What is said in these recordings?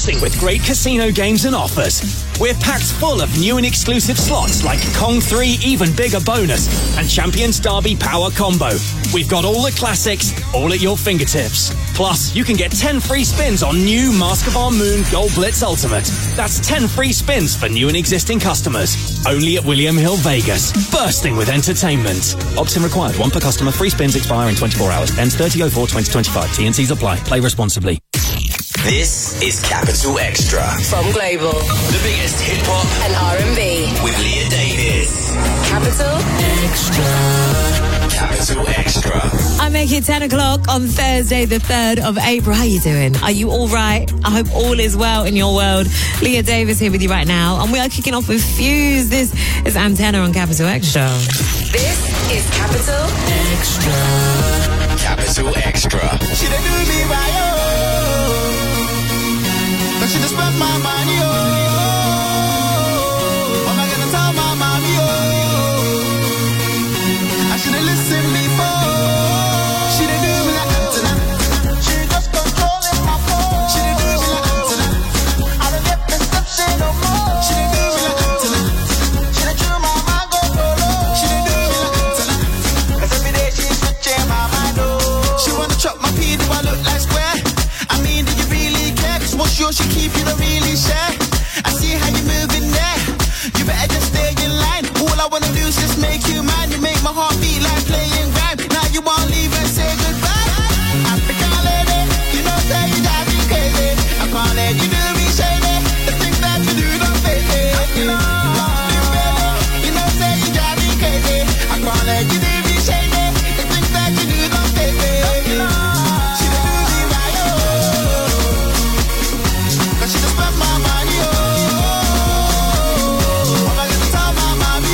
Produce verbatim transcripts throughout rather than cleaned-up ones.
bursting with great casino games and offers. We're packed full of new and exclusive slots like Kong three Even Bigger Bonus and Champions Derby Power Combo. We've got all the classics, all at your fingertips. Plus, you can get ten free spins on new Mask of Our Moon Gold Blitz Ultimate. That's ten free spins for new and existing customers. Only at William Hill Vegas. Bursting with entertainment. Opt-in required. One per customer. Free spins expire in twenty-four hours. Ends thirty oh four twenty twenty-five. T and C's apply. Play responsibly. This is Capital Extra. From Global. The biggest hip-hop and R and B. With Leah Davis. Capital Extra. Capital Extra. I make it ten o'clock on Thursday, the third of April. How you doing? Are you all right? I hope all is well in your world. Leah Davis here with you right now. And we are kicking off with Fuse. This is Antenna on Capital Extra. This is Capital Extra. Capital Extra. She done do me right, oh. But she just spent my money, oh. What am I gonna tell my mommy, oh? I should've listened before. She done do me like Antenna. She just controlling my phone. She done do me like Antenna. I don't get perception no more. She done do me like Antenna. She done chew my mind go solo. She done do me like Antenna. Cause every day she's switching my mind, oh. She wanna chop my pee, do I look like square? I mean, do you really care? Cause what's yours she keep, you don't really share. I see how you moving there. You better just stay in line. All I wanna do is just make you mine. You make my heart beat like playing rhyme. Now you wanna leave and say goodbye. African lady, you know say you drive me crazy. I can't let you do me shady. The things that you do don't faze me. You know say you drive me crazy. I can't let you do me shady. The things that you do don't faze me. She done do me right, oh. Cause she just spent my money, oh. What am I gonna tell my mommy,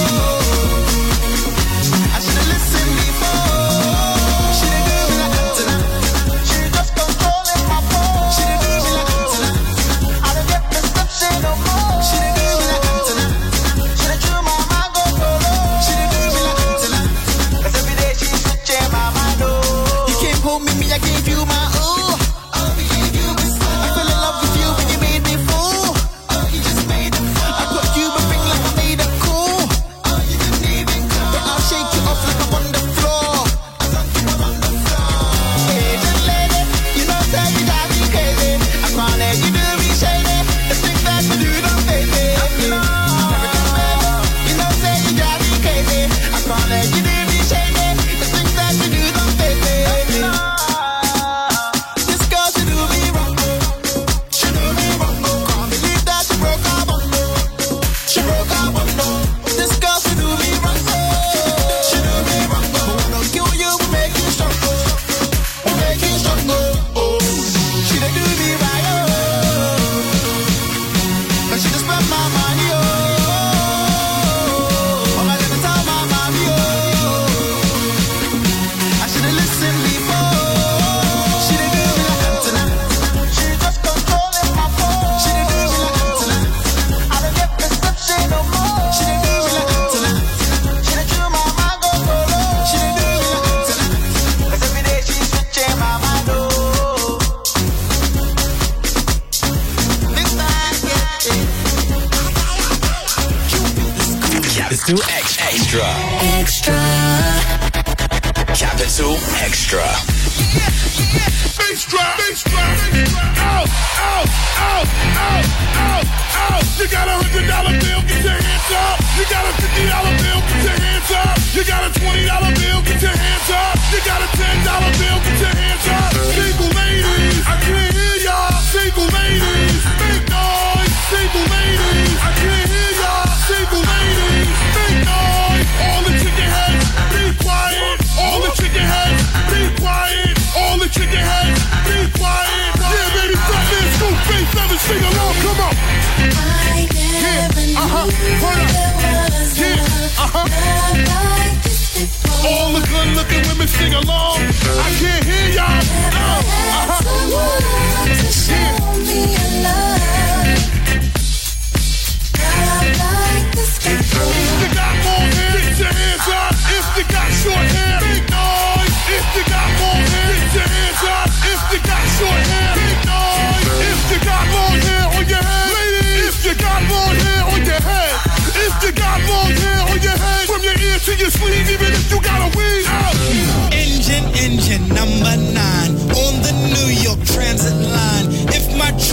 oh? I should've listened before. She done do me like Antenna. She just controlling my phone. She done do me like Antenna. I don't get perception no more. She done do me like Antenna. She done chew my mind go solo. She done do me like Antenna. Cause every day she's switching my mind, oh. You came home with me, I gave you my ooh. I gave you my soul. I fell in love with you when you made me fool. Oh, you just made it fool. I put you a ring like I made it cool. Oh, you didn't even call. Then I'll shake you off like I'm on the floor. I thought you were on the floor. Asian lady, you know say you drive me crazy. I can't let you do me shady. The things that you do don't faze me. African baby, you know say you drive me crazy. I can't let you do me shady. The things that you do don't faze me. This girl she do me wrong, she do me wrong. Can't believe that she broke our bond, she broke our bond. This girl she do me wrong, she do me wrong. But wanna kill you, we make you strong, we make you strong. Oh, she done do me right, oh. But she just spent my money, oh. What am I gonna tell my mommy, oh? I should've listened before. She done do me like Antenna. She just controlling my phone. She done do me like Antenna. I don't get perception no more. She done do me like Antenna. She done chew my mind go solo. She done do me like Antenna. Cause every day she's switching my mind, oh. Big bag, yeah, yeah. Capital X Extra. Extra. Capital Extra. Bass drop, bass drop, out, out, out, out, out, out. You got a hundred dollar bill, get your hands up. You got a fifty dollar bill, get your hands up. You got a twenty dollar bill, get your hands up. You got a ten dollar bill, get your hands up. Single ladies, I can't hear y'all. Single ladies, make noise. Single ladies, I can't hear y'all. Single ladies, make noise. All the chicken heads, be quiet. All the chicken heads, be quiet. All the chicken heads, be quiet. Yeah, baby, fat man, scoop, face, never sing along, come on. I never Yeah, uh-huh, hold up. Yeah, uh-huh. All the good-looking women sing along. I can't hear y'all. Oh, uh-huh. If you got more hair, get your hands up. If you got short hair, big noise. If you got more hair, get your hands up. If you got short hair, big noise. If you got more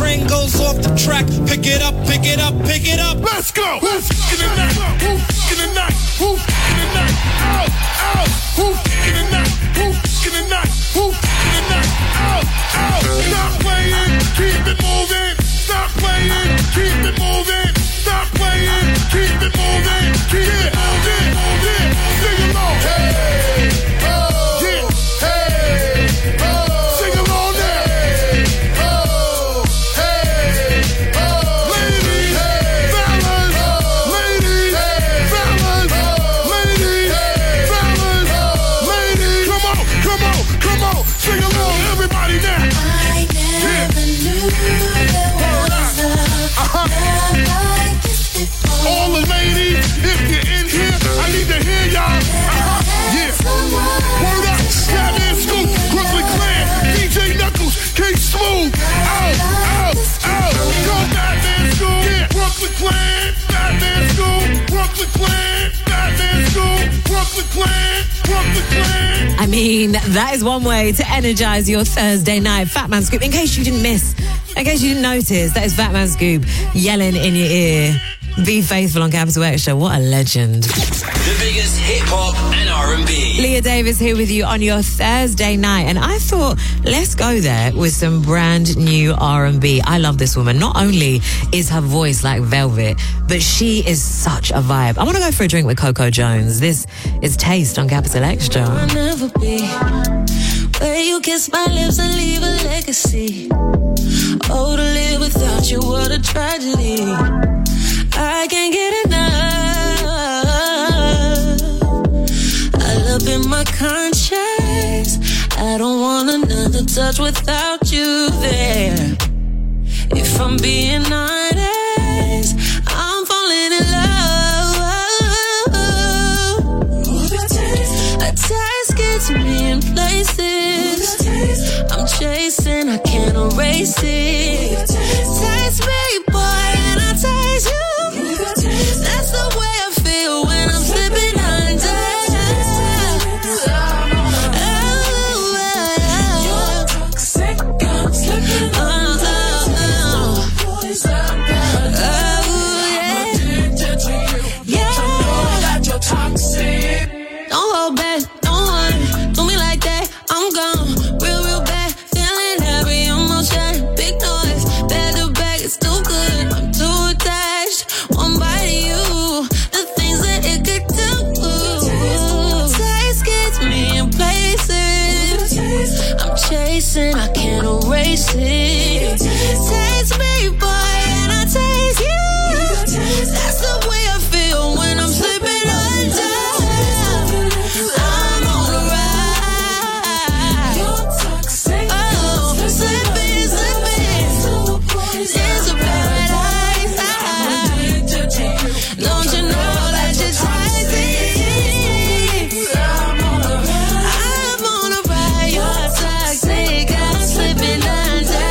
train goes off the track. Pick it up, pick it up, pick it up. Let's go. Who's in the night? Who's in the night? Who's in the night? Out, out. Who's in the night? Who's in the night? Who's in the night? Out, out. Stop playing, keep it moving. Stop playing, keep it moving. Stop playing, keep it moving. Keep it moving, moving. Sing along. Hey, oh, yeah. Hey, oh. Sing along now. Hey, oh, hey, oh. Ladies, hey, fellas, oh. Ladies, hey, fellas, oh. Ladies, hey, fellas, oh. Ladies. Come on, come on, come on. Sing along, everybody now. I never knew there was a Uh-huh. love like this before. All the ladies, if you're in here, I need to hear y'all. Uh-huh. Yeah. Word up, Batman Scoop, Brooklyn Clan, D J Knuckles, K-Smooth. Out, out, out. Go Batman Scoop. Yeah, Brooklyn Clan, Batman Scoop, Brooklyn Clan, Batman Scoop, Brooklyn Clan, Brooklyn Clan. I mean, that is one way to energize your Thursday night. Fat Man Scoop, in case you didn't miss, in case you didn't notice, that is Fat Man Scoop yelling in your ear. Be faithful on Capital Extra. What a legend. The biggest hip hop and R and B. Leah Davis here with you on your Thursday night. And I thought, let's go there with some brand new R and B. I love this woman. Not only is her voice like velvet, but she is such a vibe. I want to go for a drink with Coco Jones. This is Taste on Capital Extra. I'll never be where you kiss my lips and leave a legacy. Oh, to live without you, what a tragedy. I can't get enough. I love in my conscience. I don't want another touch without you there. If I'm being honest, I'm falling in love. A taste gets me in places. I'm chasing, I can't erase it. Taste me, boy, and I taste you. That's the way I feel when I'm slipping under. Don't hold back, don't worry, do me like that, I'm gone, real, real bad, feeling every emotion, big noise, back to back, it's too good, I'm too attached, one bite of you, the things that it could do, taste gets me in places, I'm chasing, I can't erase it, taste me, boy, and I taste you, that's the way I feel when I'm slipping under. Don't you know that you're toxic? I'm on a ride, you're toxic. I'm slipping under.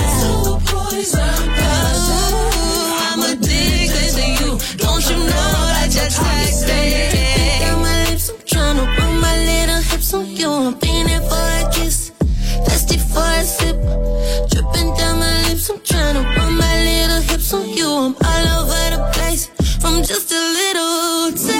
Oh, I'm addicted to you. Don't you know that you're toxic? Got my lips, I'm tryna put my little hips on you. I'm feeling for a kiss, thirsty for a sip. Dripping down my lips, I'm tryna put my little hips on you. I'm all over the place. From just a little taste.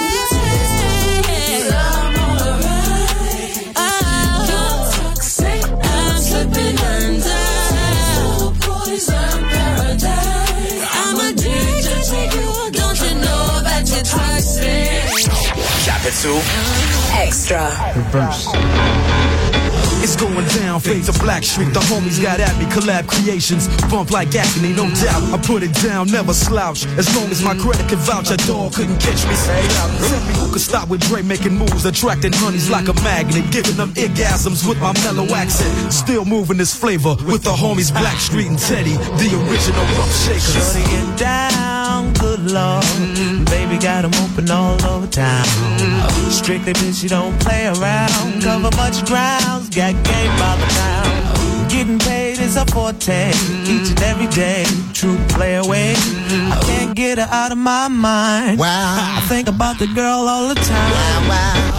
I'm on a ride. Oh, you're toxic. I'm slipping under. Poison paradise. I'm addicted to you. Don't you know that you're toxic? Capital Extra. Reverse. It's going down, fade to Black Street. The homies got at me, collab creations. Bump like agony, no doubt. I put it down, never slouch. As long as my credit can vouch, a dog couldn't catch me. Say out. Tell me who could stop with Dre making moves, attracting honeys like a magnet, giving them orgasms with my mellow accent. Still moving this flavor with the homies Black Street and Teddy, the original rough shakers. Shorty get down, good lord. Baby got 'em open all over town. Strictly bitch, you don't play around. Cover much grounds, got game by the town. Getting paid is a forte, each and every day. True play away. I can't get her out of my mind. Wow. I think about the girl all the time. Wow, wow.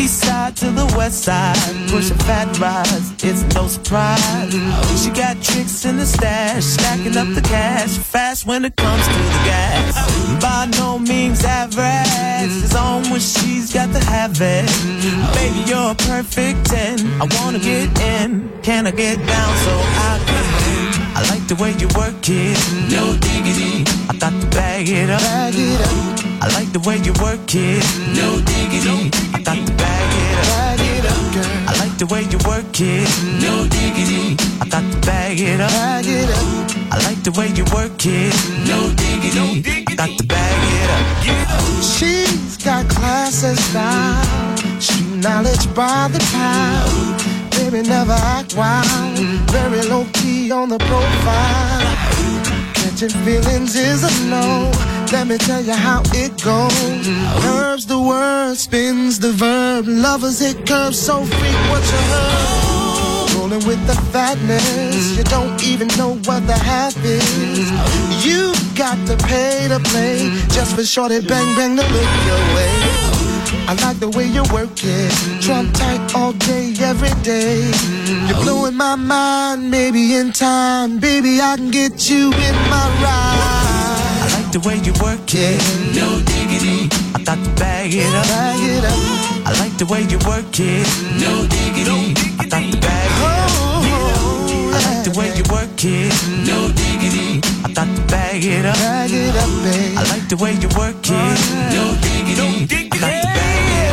East side to the west side, pushing fat rides, it's no surprise. She got tricks in the stash, stacking up the cash, fast when it comes to the gas. By no means average, it's on when she's got to have it. Baby, you're a perfect ten, I wanna get in, can I get down so I can win? I like the way you work it, no diggity, I got to bag it up, bag it up. I like the way you work it, no diggity, I got to bag it up, bag it up, girl. I like the way you work it, no diggity, I got to bag it up, bag it up. I like the way you work it, no diggity, I got to bag it up. She's got class and style, street knowledge by the pound. Baby, never act wild, very low key on the profile. Catching feelings is a no. Let me tell you how it goes. Curves the word, spins the verb. Lovers hit curves so freak what you heard. Rolling with the fatness, you don't even know what the half is. You got to pay to play, just for shorty bang bang to look your way. I like the way you work it, trump tight all day, every day. You're blowing my mind, maybe in time, baby I can get you in my ride. I like the way you work it, no diggity, I got to bag it up, bag it up. I like the way you work it, no diggity, I got to bag it up. I like the way you work it, no diggity, I got to bag it up, bag it up, babe. I like the way you work it, no diggity, I got to bag it up.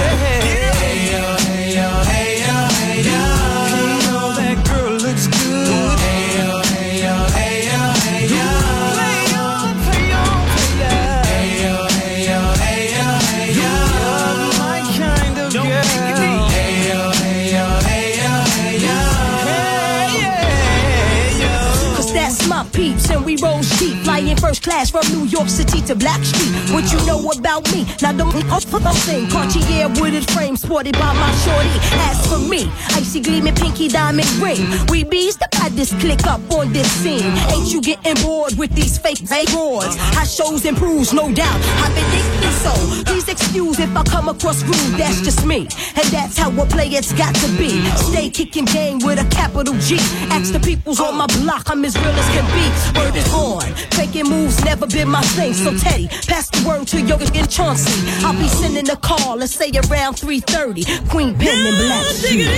Hey yo, hey yo, hey yo, hey yo, you know that girl looks good. Hey yo, hey yo, hey yo, hey yo, play on, play on, play on. Hey yo, hey yo, hey yo, hey yo, you're my kind of girl. Hey yo, hey yo, hey yo, hey yo, hey yeah, yo. Cause that's my peeps and we roll sheep, flying first class from New York City to Blackstreet. What you know about me? Now don't thing. Cartier wooded frame sported by my shorty. As for me, icy gleaming pinky diamond ring. We bees the baddest click up on this scene. Ain't you getting bored with these fake fake roars? High shows improves, no doubt. I've been thinking so. Please excuse if I come across rude. That's just me, and that's how a player's got to be. Stay kicking game with a capital G. Ask the peoples on my block, I'm as real as can be. Word is on. Faking moves never been my thing. So Teddy, pass the word to Yoga and Chauncey. I'll be sending a call, let's say around three thirty. Queen Pen and Black Shoes.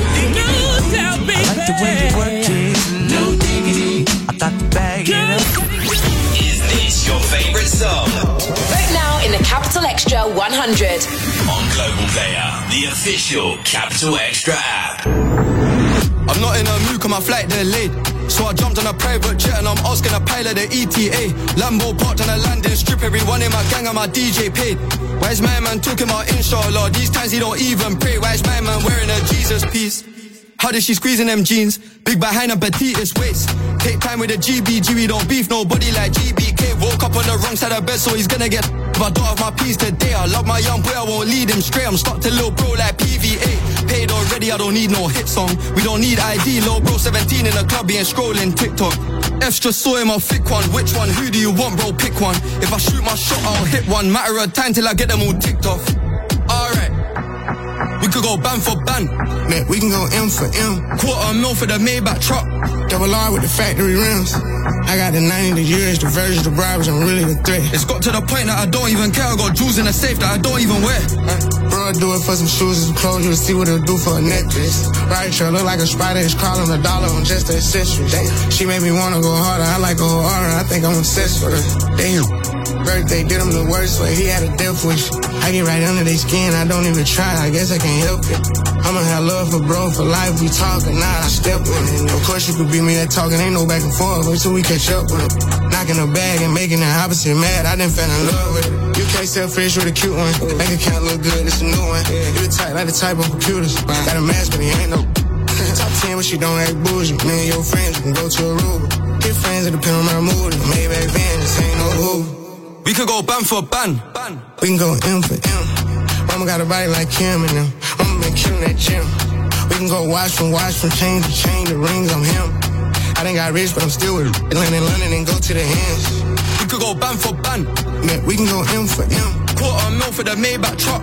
I like the way you work it, no diggity, I got to bag it up. Is this your favorite song? Right now in the Capital Extra one hundred. On Global Player, the official Capital Extra app. I'm not in a mood cause my flight delayed, so I jumped on a private jet and I'm asking a pilot the E T A. Lambo parked on a landing strip, everyone in my gang and my D J paid. Why is my man talking about inshallah? These times he don't even pray. Why is my man wearing a Jesus piece? How did she squeeze in them jeans? Big behind and petite waist. Take time with the G B G, we don't beef nobody like G B K. Woke up on the wrong side of bed, so he's gonna get if I don't have my peace today. I love my young boy, I won't lead him straight. I'm stuck to little bro like P V A. Paid already, I don't need no hit song. We don't need I D, little bro seventeen in the club, being scrolling TikTok. F's just saw him, I'll thick one. Which one? Who do you want, bro? Pick one. If I shoot my shot, I'll hit one. Matter of time till I get them all ticked off. Alright, we could go ban for ban. Man, we can go M for M. Quarter mil for the Maybach truck. Double R with the factory rims. I got the ninety, the years, the versions, the bribes, I'm really the threat. It's got to the point that I don't even care. I got jewels in the safe that I don't even wear. Uh, bro, I do it for some shoes and some clothes, you to see what it'll do for a necklace. Right, sure, look like a spider, it's crawling a dollar on just the accessories. Damn, she made me wanna go harder, I like go harder, I think I'm obsessed with her. Damn, birthday did him the worst way, he had a death wish. I get right under their skin, I don't even try, I guess I can't help it. I'ma have love for bro, for life, we talking, now I step with it. Of course you could be me at talking, ain't no back and forth, wait till we catch up with it. Knocking the bag and making the opposite mad, I done fell in love with it. You can't sell fish with a cute one, bank account look good, it's a new one. You the type, like the type of computers, got a mask but he ain't no. Top ten but she don't act bougie, me and your friends, you can go to Aruba. Get friends, it depend on my mood, Maybach van, this ain't no Uber. We could go ban for ban. We can go M for M. Mama got a body like Kim and them. Mama been killing that gym. We can go watch from watch from chain to chain, the rings on him. I done got rich, but I'm still with land in London and go to the hands. We could go ban for ban. Man, we can go M for M. Quarter mil for the Maybach truck.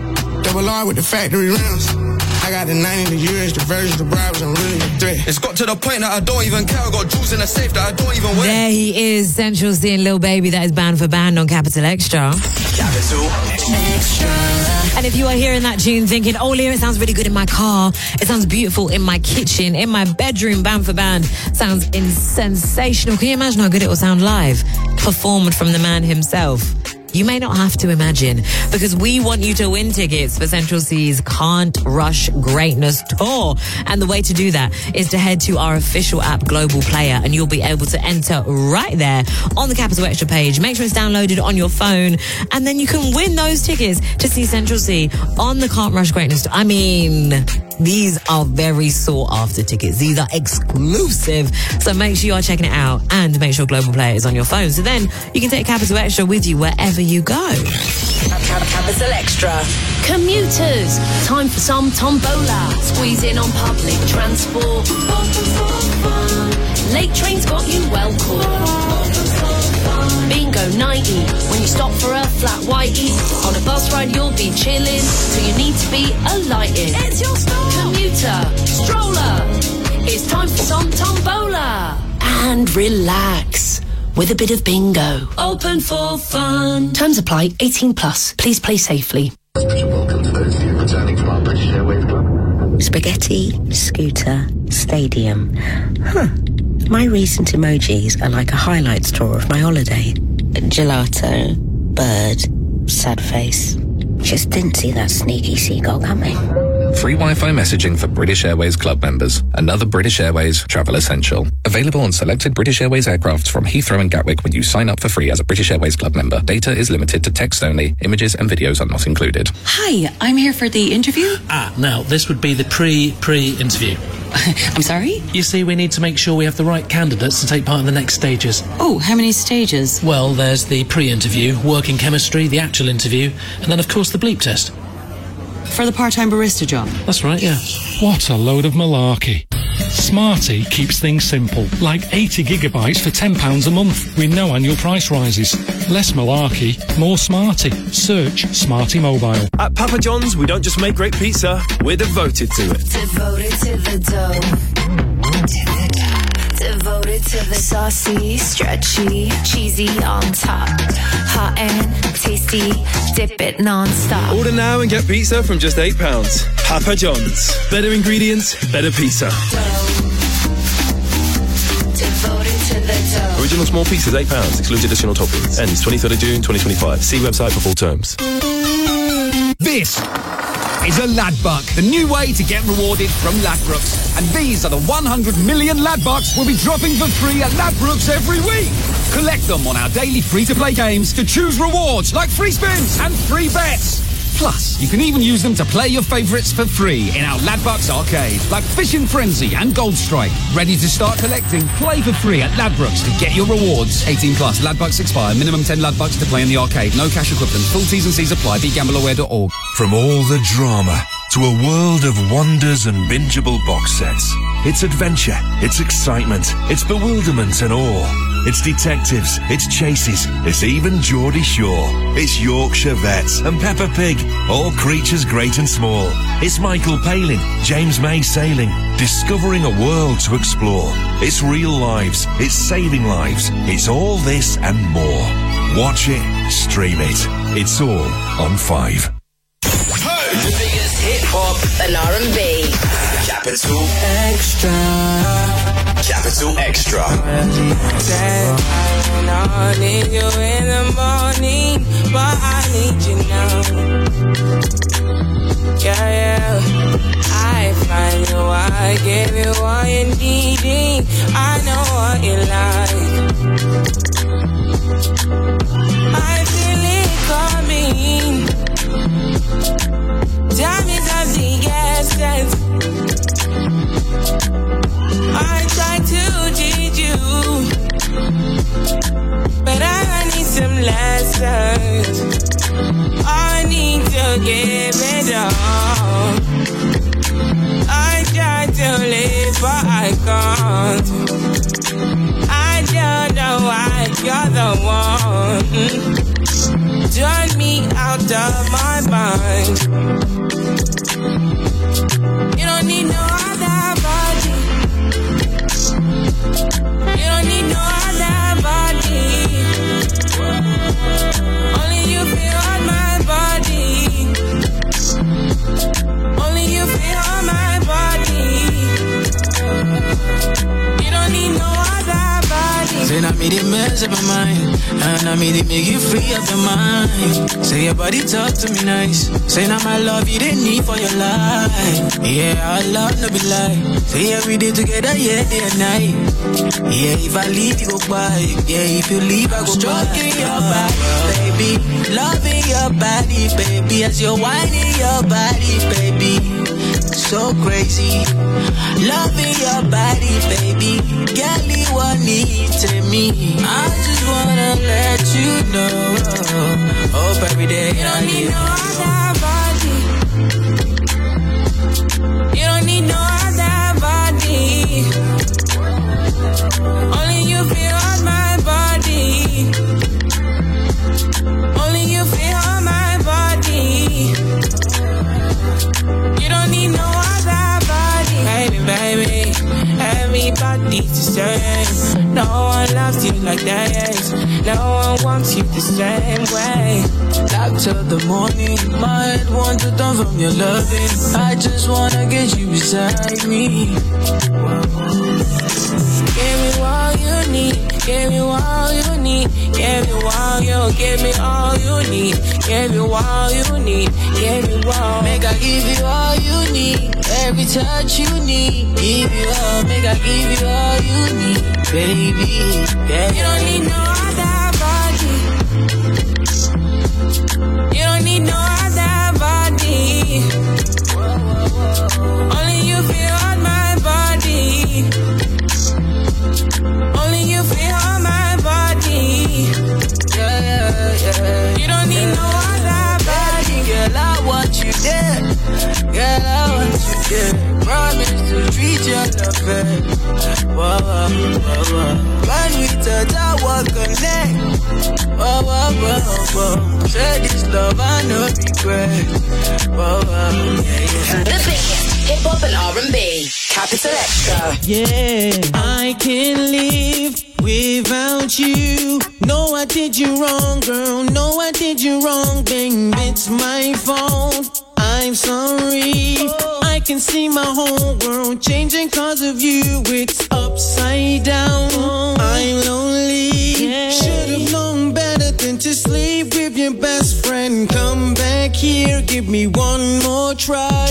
Double R with the factory rims. I got the ninety, the U S, the version, the bribes, I'm really a threat. It's got to the point that I don't even care. I got jewels in the safe that I don't even wear. There he is, Central C and Lil Baby. That is Band for Band on Capital Extra. Capital Extra. And if you are hearing that tune thinking, oh, Leah, it sounds really good in my car, it sounds beautiful in my kitchen, in my bedroom, Band for Band sounds in- sensational. Can you imagine how good it will sound live? Performed from the man himself. You may not have to imagine, because we want you to win tickets for Central C's Can't Rush Greatness Tour. And the way to do that is to head to our official app, Global Player, and you'll be able to enter right there on the Capital Extra page. Make sure it's downloaded on your phone, and then you can win those tickets to see Central C on the Can't Rush Greatness Tour. I mean, these are very sought after tickets. These are exclusive. So make sure you are checking it out, and make sure Global Player is on your phone. So then you can take Capital Extra with you wherever you go. Capital Extra. Commuters, time for some tombola. Squeeze in on public transport. Late trains got you well caught. Bingo ninety, when you stop for a flat whitey. On a bus ride you'll be chilling, so you need to be alighted. It's your stop. Commuter, stroller, it's time for some tombola. And relax with a bit of bingo. Open for fun. Terms apply. eighteen plus. Please play safely. Welcome to those of you returning from our British Airways Club. Spaghetti, scooter, stadium. Huh. My recent emojis are like a highlights tour of my holiday. Gelato, bird, sad face. Just didn't see that sneaky seagull coming. Free Wi-Fi messaging for British Airways Club members. Another British Airways travel essential. Available on selected British Airways aircrafts from Heathrow and Gatwick when you sign up for free as a British Airways Club member. Data is limited to text only. Images and videos are not included. Hi, I'm here for the interview. Ah, now, this would be the pre-pre-interview. I'm sorry? You see, we need to make sure we have the right candidates to take part in the next stages. Oh, how many stages? Well, there's the pre-interview, working chemistry, the actual interview, and then, of course, the bleep test. For the part-time barista job? That's right, yeah. What a load of malarkey. Smarty keeps things simple, like eighty gigabytes for ten pounds a month, with no annual price rises. Less malarkey, more Smarty. Search Smarty Mobile. At Papa John's, we don't just make great pizza, we're devoted to it. Devoted to the dough. Devoted to the saucy, stretchy, cheesy on top. Hot and tasty, dip it non-stop. Order now and get pizza from just eight pounds. Papa John's. Better ingredients, better pizza. Devoted to the dough. Original small pizzas, eight pounds. Excludes additional toppings. Ends twenty-third of June, twenty twenty-five. See website for full terms. This is a Ladbuck, the new way to get rewarded from Ladbrokes. And these are the one hundred million Ladbucks we'll be dropping for free at Ladbrokes every week. Collect them on our daily free-to-play games to choose rewards like free spins and free bets. Plus, you can even use them to play your favourites for free in our Ladbucks arcade, like Fishing Frenzy and Gold Strike. Ready to start collecting? Play for free at Ladbrokes to get your rewards. eighteen plus. Ladbucks expire. Minimum ten Ladbucks to play in the arcade. No cash equivalent. Full T's and C's apply. be gamble aware dot org. From all the drama to a world of wonders and bingeable box sets. It's adventure, it's excitement, it's bewilderment and awe. It's detectives, it's chases, it's even Geordie Shore. It's Yorkshire Vets and Peppa Pig, all creatures great and small. It's Michael Palin, James May sailing, discovering a world to explore. It's real lives, it's saving lives, it's all this and more. Watch it, stream it. It's all on Five. The biggest hip hop and R and B. Capital Extra. Capital Extra. I need you in the morning, but I need you now. Yeah, yeah. I find you, I give you all you need. I know what you like. I feel it coming. Time is of the essence. I try to teach you, but I need some lessons. I need to give it all. I try to live, but I can't. I don't know why you're the one. Turn me out of my mind. You don't need no other body. You don't need no other body. Only you feel on my body. Only you feel on my body. You don't need no other body. Say I made it mess up my mind, and I made it make you free up your mind. Say your body talk to me nice. Say now my love you didn't need for your life. Yeah, our love no be lie. Say every day together, yeah, day and night. Yeah, if I leave you go by. Yeah, if you leave I go stroking by. Your body, baby, loving your body, baby, as you're whining your body, baby. So crazy, loving your body, baby. Girl, you want need to me. I just wanna let you know. Hope every day you don't need no other body. You don't need no other body. Only you feel on my body. Only you feel on my body. You don't need no other body. Baby, baby, everybody's the same. No one loves you like that. No one wants you the same way. Love till the morning. My head wants to turn from your loving. I just wanna get you beside me. Give me all you need. Give me all you need. Give me all you. Give me all you need. Give me all you need. Give me all. Make I give you all you need. Every touch you need. Give you all. Make I give you all you need, baby. Yeah. You don't need no other body. You don't need no other body. Only you feel on my body. Only you feel on my body. Yeah, yeah, yeah. You don't need no other body. Girl, I want you there. Girl, I want you there. Promise to treat you like that. Whoa, whoa, whoa, whoa. When we touch, I walk connect. Whoa, whoa, whoa, whoa. Say this love, I no regret. Whoa, whoa, yeah, yeah. The biggest hip hop and R and B. Capital Extra. Yeah, I can't live without you. No, I did you wrong, girl. No, I did you wrong, babe. It's my fault. I'm sorry. I can see my whole world changing cause of you. It's upside down. I'm lonely. Should've known better than to sleep with your best friend. Come back here, give me one more try.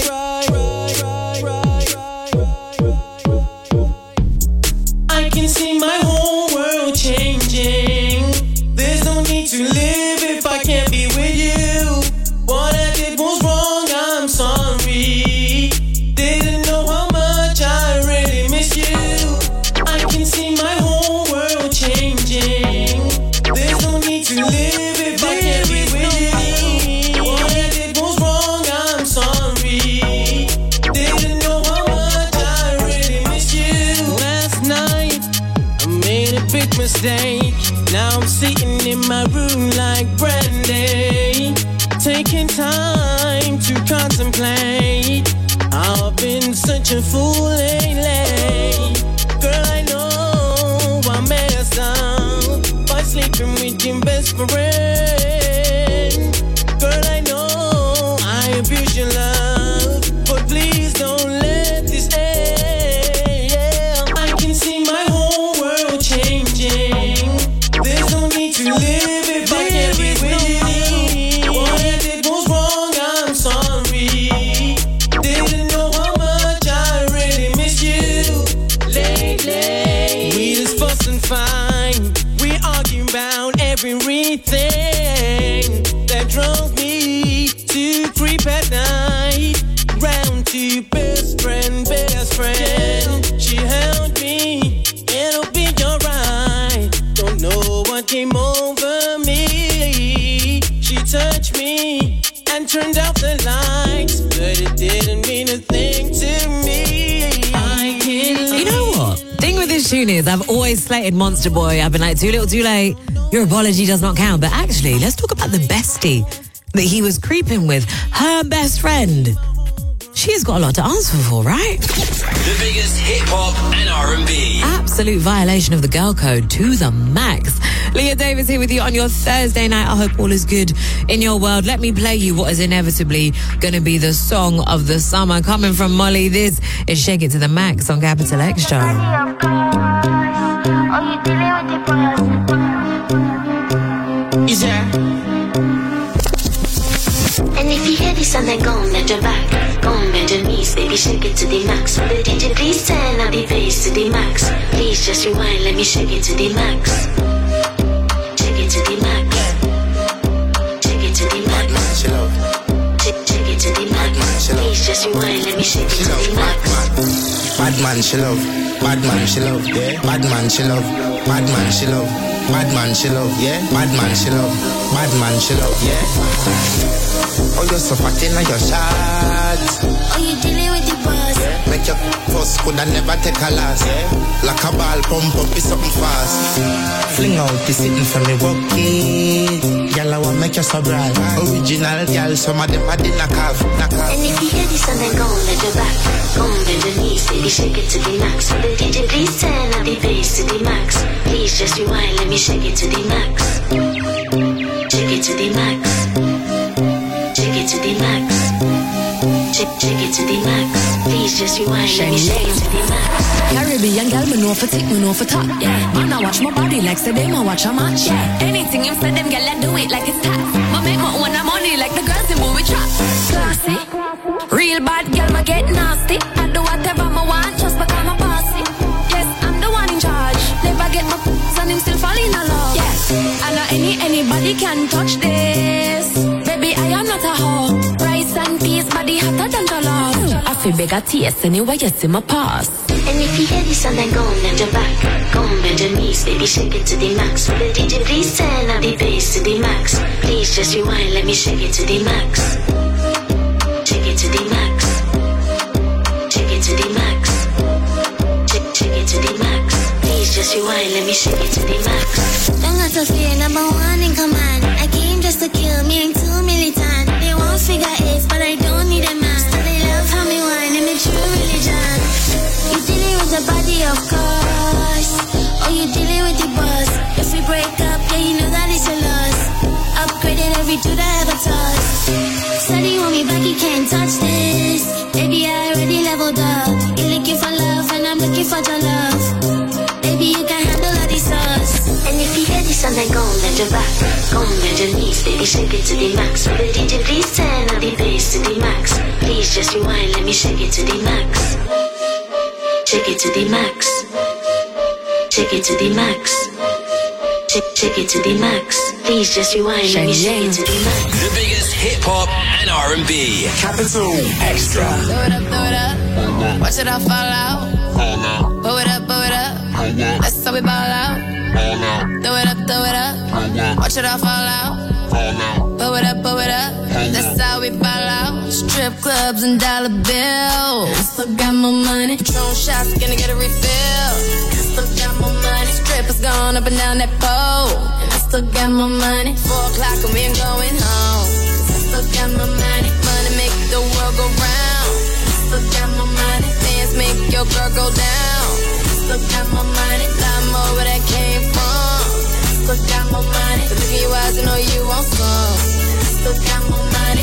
I can see my whole world changing. There's no need to live if I can't be with you. What I did was wrong, I'm sorry. Didn't know how much I really miss you. I can see my whole world changing. There's no need to live if I can't be with you. What I did was wrong, I'm sorry. Didn't know how much I really miss you. Last night I made a big mistake. Now I'm sitting in my room like Brandy, taking time to contemplate. I've been such a fool lately. Girl, I know I messed up by sleeping with your best friend. Girl, I know I abuse your love, but please don't let this end. I can see my whole world changing. There's no need to live if I can't be with you. What I did was wrong, I'm sorry. Didn't know how much I really miss you. Lately, we just fuss and fight. We argue about everything that drove me to creep at night. Round to best friend, best friend. She held me, it'll be alright. Don't know what came over me. She touched me and turned out the lights, but it didn't mean a thing to me. I can't. You know what? Thing with this tune is. I've always slated Monster Boy. I've been like, too little, too late. Your apology does not count. But actually, let's talk about the bestie that he was creeping with. Her best friend. She has got a lot to answer for, right? The biggest hip-hop and R and B. Absolute violation of the girl code to the max. Leah Davis here with you on your Thursday night. I hope all is good in your world. Let me play you what is inevitably going to be the song of the summer. Coming from Molly, this is Shake It to the Max on Capital Extra. Yeah. And if you hear this and then go on, bend your back. Go on, bend your knees, baby, shake it to the max. The D J, please turn up the bass to the max. Please just rewind, let me shake it to the max. Shake it to the max. Shake it to the max. Shake, shake it to the max. Please just rewind, let me shake it to the max. Bad man, she love. Bad man, she love. Yeah. Bad man, she love. Bad man, she love. Bad man, she love. Yeah. Bad man, she love. Bad man, she love. Yeah. Oh, you're so fat in your shot. Oh, you dealing with the boss. Yeah. Make your first could I never take a last. Yeah. Like a ball pump up, be something fast. Fling out the sitting for me, walk it. Girl, I want make you so bright. Original girl, some of them are the knock off, knock off. And if you hear this and then go on, bend your back. Go on, bend your knees, baby, shake it to the max. The D J, please turn up the bass to the max. Please just rewind, let me shake it to the max. Shake it to the max. Shake it to the max. Shake, shake it to the max. Please just rewind, let me shake it to the max. Caribbean girl, me know for tick, me know for top. Yeah, man, I watch my body like say them, I watch a match. Yeah, anything you say them, girl, I do it like it's tax. Ma make my own money like the girls in movie trap. Classy, real bad girl, ma get nasty. I do whatever I want, just because I'm bossy. Yes, I'm the one in charge. Never get my p***s and him still fall in love. Yes, and not any anybody can touch this. Baby, I am not a hoe. Rice and peas, body hotter than jollof. I feel bigger taste anyway, you see my pass. And if you hear this and then go on, bend your back. Go on, bend your knees, baby, shake it to the max. The D J, please turn up the bass to the max. Please just rewind, let me shake it to the max. Shake it to the max. Shake it to the max. Shake, shake it to the max. Please just rewind, let me shake it to the max. Don't got to fear, number one in command. I came just to kill, me ain't too militant. They won't figure eight, but I don't need a man. Still they love how me whine, and me true religion. You dealing with the body, of course. Oh, you dealing with the boss. If we break up, yeah, you know that it's a loss. Upgraded every dude I ever touched. Said you want me back, you can't touch this. Baby, I already leveled up. You're looking for love, and I'm looking for your love. Baby, you can handle all these sauce. And if you hear this and then go on, bend your back. Go on, bend your knees, baby, shake it to the max. The D J, please turn up the bass to the max. Please just rewind, let me shake it to the max. Shake it to the max. Shake it to the max. Shake, shake it to the max. Please just rewind, let me shake it to the max. The biggest hip-hop and R and B. Capital Extra. Throw it up, throw it up. Watch it all fall out. Pull it up, pull it up. That's how we ball out. Throw it up, throw it up. Watch it all fall out. Pull it up, pull it up. That's how we ball out. Strip clubs and dollar bills. Still got more money. Patron shots, gonna get a refill. Still got more money. Strippers gone up and down that pole. And I still got more money. Four o'clock and we ain't going home. I still got more money. Money make the world go round. Still got more money. Dance make your girl go down. Still got more money. Lot more where that came from. Still got more money. But look in your eyes, I know you want some. Still got more money.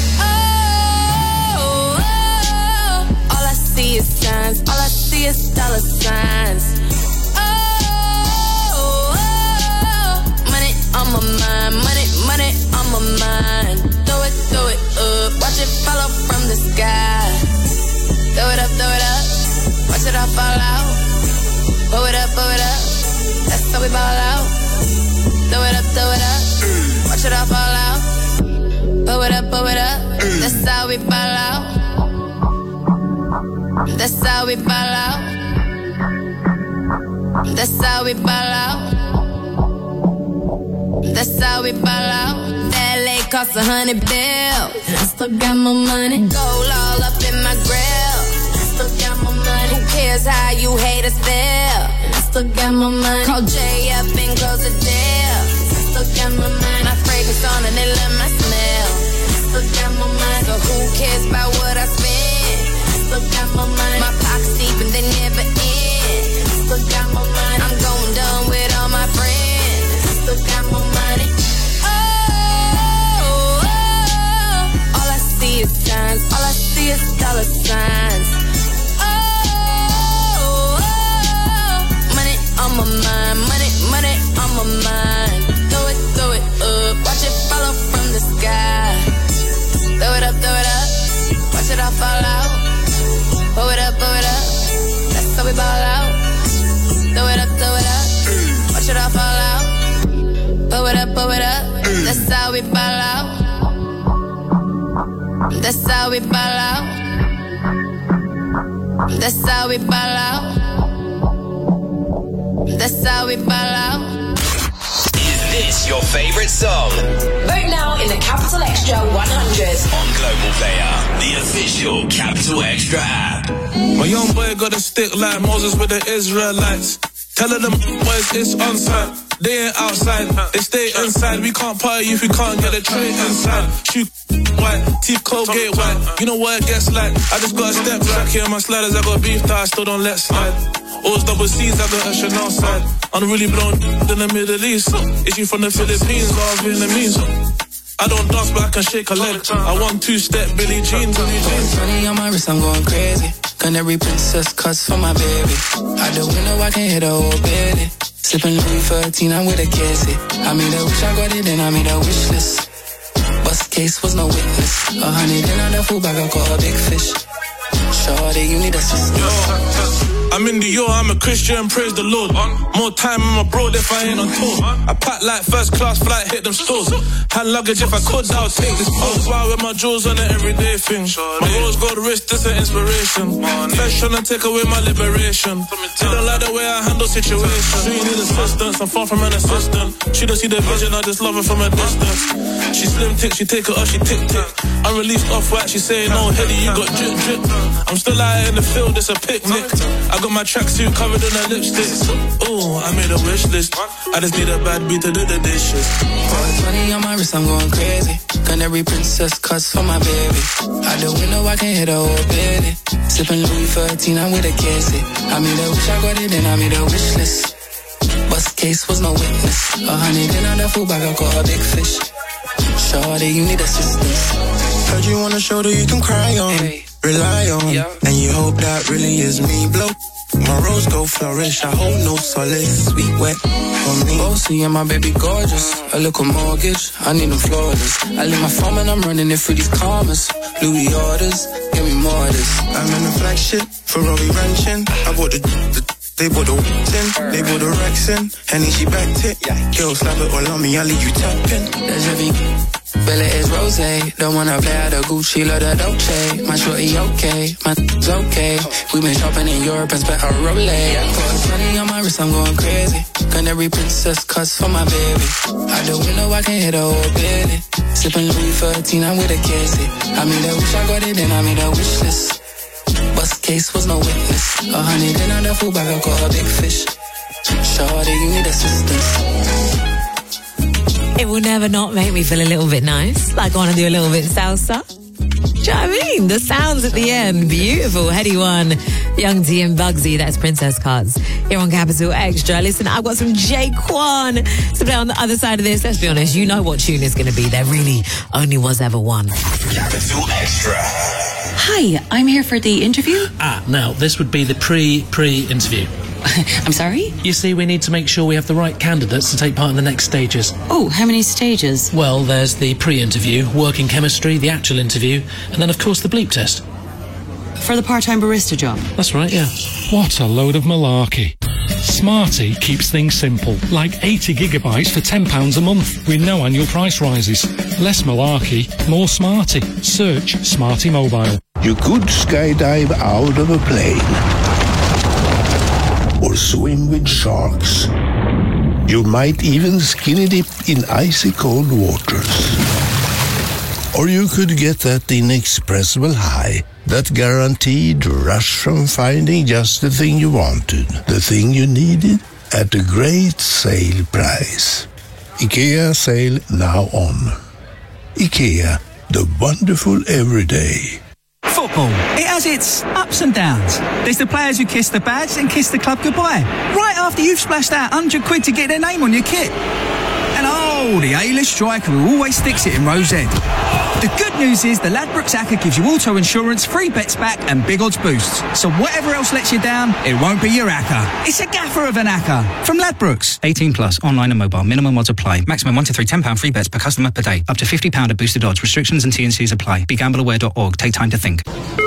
Oh, oh, oh. All I see is signs. All I see is dollar signs. Oh, oh, oh. Money on my mind. Money, money on my mind. Throw it, throw it up. Watch it fall off from the sky. Throw it up, throw it up. Watch it all fall out. Pull it up, pull it up. That's how we ball out. Throw it up, throw it up. Watch it all fall out. Pull it up, pull it up. That's how we ball out. That's how we ball out. That's how we ball out. That's how we ball out. L A cost a hundred bills. I still got more money. Gold all up in my grill. I still got more money. Who cares how you hate us there? Still got my money. Call Jay up and close the deal. Still got my money. My fragrance on and they love my smell. Still got my money. So who cares about what I spend? Still got my money. My pockets deep and they never end. Still got my money. I'm going dumb with all my friends. Still got my money. Oh, oh, oh. All I see is signs. All I see is dollar signs. Oh, oh, oh. Money on my mind. Money, money on my mind. Throw it, throw it up. Watch it follow from the sky. Throw it up, throw it up. Watch it all fall out. Pull it up, pull it up. That's how we ball out. Throw it up, throw it up. Watch it all fall out. Pull it up, pull it up. That's how we ball out. That's how we ball out. That's how we ball out. That's how we ball out. Is this your favorite song? Vote now in the Capital Extra one hundred. On Global Player, the official Capital Extra app. My young boy got a stick like Moses with the Israelites. Telling them boys it's on site. They ain't outside, they stay inside. We can't party if we can't get a tray inside. Shoot white, teeth Colgate white. You know what it gets like. I just got a step back here on my sliders. I got beef that I still don't let slide. Always double C's, I got a Chanel side. I'm really blown in the Middle East. Is you from the Philippines or Vietnamese? I don't dance but I can shake a leg. I want two-step Billie Jeans. twenty on my wrist, I'm going crazy. Canary princess cuts for my baby. Out the window, I can hit a whole belly. Sipping Louis thirteen, I'm with a Casey. I made a wish, I got it, then I made a wish list. Bust case was no witness. A hundred in on the food bag, I caught a big fish. Shorty, you need assistance. I'm in the yo, I'm a Christian, praise the Lord. More time I'm abroad if I ain't on tour. I pack like first class flight, hit them stores. Hand luggage if I could, I'll take this pose. Wow, with my jewels on an everyday thing. My rose gold wrist, this an inspiration. First tryna take away my liberation. She don't like the way I handle situations. She need assistance, I'm far from an assistant. She don't see the vision, I just love her from a distance. She slim tick, she take it off, she tick tick. I'm released off white, she say no, Heady, you got drip drip. I'm still out in the field, it's a picnic. I got my tracksuit covered in her lipstick. Ooh, I made a wish list. I just need a bad beat to do the dishes. twenty on my wrist, I'm going crazy. Canary princess cuts for my baby. Out the window, I can hit a whole belly. Sipping Louis thirteen, I'm with a Casey. I made a wish, I got it, then I made a wish list. Bust case was no witness. A hundred in on the food bag, I caught a big fish. Shorty, you need assistance. Heard you want a shoulder you can cry on, hey. Rely on, yeah. And you hope that really is me. Blow my rose go flourish. I hold no solace, sweet wet for me. Bossy and my baby gorgeous. A little mortgage, I need them Floridas. I leave my phone and I'm running it through these commas. Louis orders, give me more of this. I'm in a flagship, Ferrari ranching. I bought the, the they bought the in, they bought the Rex in. Henny, she backed it. Girl, slap it all on me, I leave you tapping. There's every Bella is rosé, don't wanna play out the Gucci, love the Dolce. My shorty okay, my okay. We been shopping in Europe and spent a Rolex. Put twenty on my wrist, I'm going crazy. Canary princess cuts for my baby. Out the window, I can hit a whole belly. Sipping Louis thirteen, I'm with a Casey. I made a wish, I got it, then I made a wish list. Bust case was no witness. A hundred in on the food bag, I caught a big fish. Shorty, you need assistance. It will never not make me feel a little bit nice. Like I want to do a little bit salsa. Do you know what I mean? The sounds at the end. Beautiful. Heady One. Young T and Bugsy. That's Princess Cards. Here on Capital Extra. Listen, I've got some J-Quan to play on the other side of this. Let's be honest. You know what tune is going to be. There really only was ever one. Capital Extra. Hi, I'm here for the interview. Ah, now, this would be the pre-pre-interview. I'm sorry? You see, we need to make sure we have the right candidates to take part in the next stages. Oh, how many stages? Well, there's the pre-interview, working chemistry, the actual interview, and then, of course, the bleep test. For the part-time barista job? That's right, yeah. What a load of malarkey. Smarty keeps things simple, like eighty gigabytes for ten pounds a month, with no annual price rises. Less malarkey, more Smarty. Search Smarty Mobile. You could skydive out of a plane, or swim with sharks. You might even skinny dip in icy cold waters. Or you could get that inexpressible high that guaranteed rush from finding just the thing you wanted, the thing you needed, at a great sale price. IKEA sale now on. IKEA, the wonderful everyday. Football, it has its ups and downs. There's the players who kiss the badge and kiss the club goodbye, right after you've splashed out one hundred quid to get their name on your kit. And oh, the A-list striker who always sticks it in row Z. The good news is the Ladbrokes A C C A gives you auto insurance, free bets back and big odds boosts. So whatever else lets you down, it won't be your A C C A. It's a gaffer of an A C C A. From Ladbrokes. eighteen plus, online and mobile. Minimum odds apply. Maximum one to three ten pounds free bets per customer per day. Up to fifty pounds of boosted odds. Restrictions and T and Cs apply. be gamble aware dot org. Take time to think.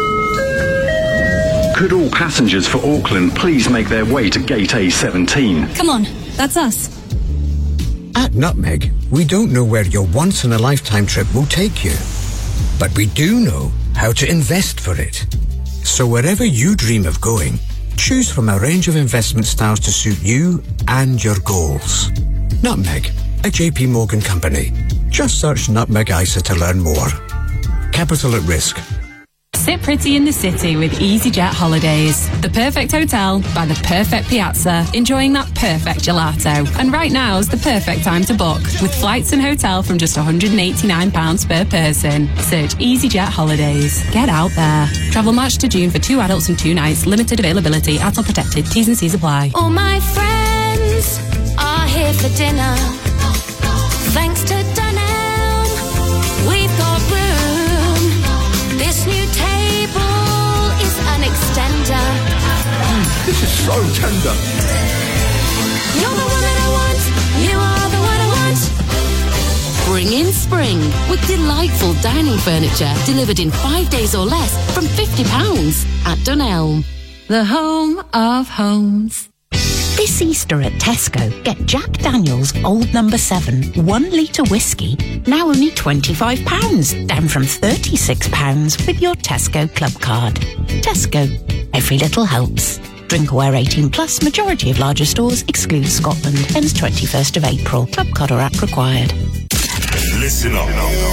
Could all passengers for Auckland please make their way to Gate A seventeen? Come on, that's us. At Nutmeg, we don't know where your once-in-a-lifetime trip will take you, but we do know how to invest for it. So wherever you dream of going, choose from a range of investment styles to suit you and your goals. Nutmeg, a J P Morgan company. Just search Nutmeg I S A to learn more. Capital at risk. Sit pretty in the city with EasyJet Holidays. The perfect hotel by the perfect piazza, enjoying that perfect gelato. And right now's the perfect time to book, with flights and hotel from just one hundred eighty-nine pounds per person. Search EasyJet Holidays. Get out there. Travel March to June for two adults and two nights. Limited availability. A T L protected. T's and C's apply. All my friends are here for dinner. Thanks to Dunelm, we've got room. This new table is an extender. Mm, this is so tender. You're the one that I want. You are the one I want. Bring in spring with delightful dining furniture delivered in five days or less from fifty pounds at Dunelm. The home of homes. This Easter at Tesco, get Jack Daniel's Old Number seven one litre whiskey, now only twenty-five pounds, down from thirty-six pounds with your Tesco Club card. Tesco, every little helps. Drinkware eighteen plus, majority of larger stores, excludes Scotland. Ends twenty-first of April. Club card or app required. Listen up.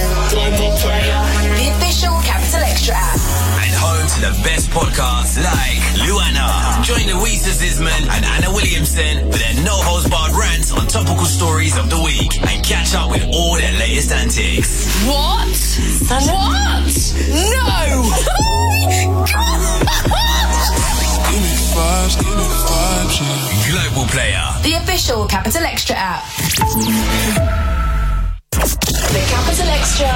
The official Capital Extra app. And home to the best podcasts like Luana. Join Louisa Zisman and Anna Williamson for their no-holds-barred rants on topical stories of the week and catch up with all their latest antics. What? What? No! Give me vibes, give me vibes, yeah. Global Player. The official Capital Extra app. The Capital Extra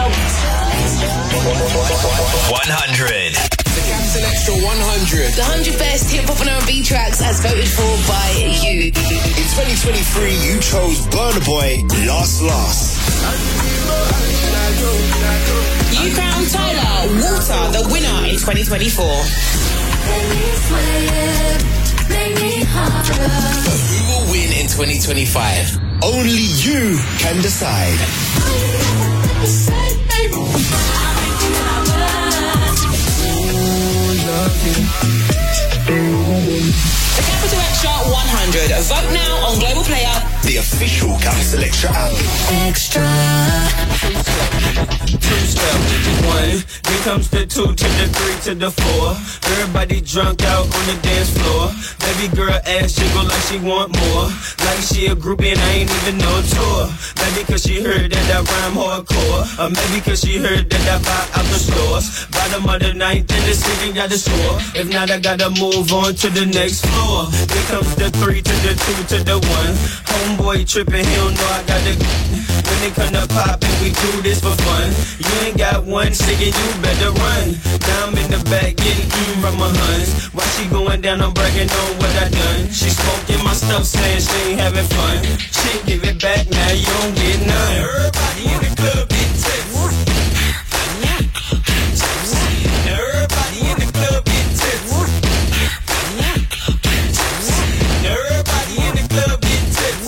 one hundred. The Capital Extra one hundred. The one hundred best hip hop and R and B tracks as voted for by you. In twenty twenty-three, you chose Burna Boy, Lost Lost. You crowned Tyler Water the winner in twenty twenty-four. Who will win in twenty twenty-five? Only you can decide. The Capital Extra one hundred. Vote now on Global Player. The official Capital Extra app. Extra. Two step, one. Here comes the two to the three to the four. Everybody drunk out on the dance floor. Baby girl ass jiggle like she want more. Like she a groupie and I ain't even no tour. Maybe cause she heard that I rhyme hardcore. Or maybe cause she heard that I buy out the stores. Bottom of the ninth in the city got the score. If not, I gotta move on to the next floor. Here comes the three to the two to the one. Homeboy tripping, he don't know I got the. When they come to poppin', we do this for fun. You ain't got one ticket, you better run. Now I'm in the back getting eaten from my huns. While she going down, I'm bragging on what I done. She smoking my stuff, saying she ain't having fun. She give it back, now you don't get none. Everybody in the club get tips. Everybody in the club get tips. Everybody in the club get tips.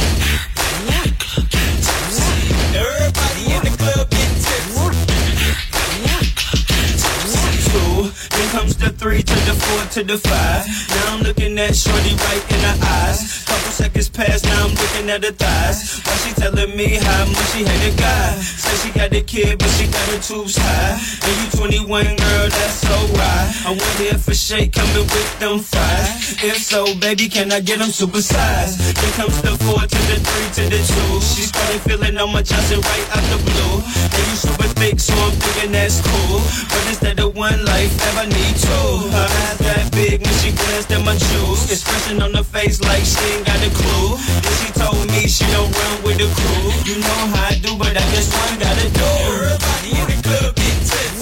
Everybody in the club get tips. Two, then comes the three to the four to the five. Now I'm looking at shorty right in the eyes. Couple seconds pass, now I'm looking at her thighs. While she telling me how much she hate a guy. Say she got a kid, but she got her tubes high. And you twenty-one, girl, that's so right. I wonder if a shake coming with them fries. If so, baby, can I get them supersized? Then comes the four to the three to the two. She started feeling on my Johnson right out the blue. And you super thick, so I'm thinking that's cool. But instead of one life, ever need two. Her eyes that big when she glanced at my jewels. Expression on her face like she ain't got a clue. And she told me she don't run with the crew. You know how I do, but I just one gotta do. Everybody in the club get tips.